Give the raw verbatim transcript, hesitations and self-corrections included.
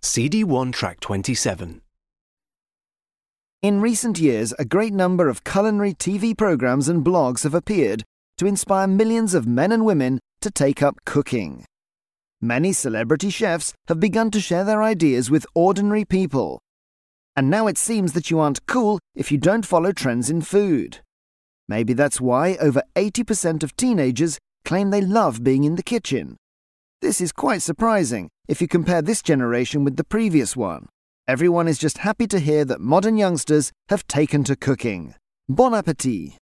C D one Track twenty-seven. In recent years, a great number of culinary T V programs and blogs have appeared to inspire millions of men and women to take up cooking. Many celebrity chefs have begun to share their ideas with ordinary people. And now it seems that you aren't cool if you don't follow trends in food. Maybe that's why over eighty percent of teenagers claim they love being in the kitchen. This is quite surprising if you compare this generation with the previous one. Everyone is just happy to hear that modern youngsters have taken to cooking. Bon appétit!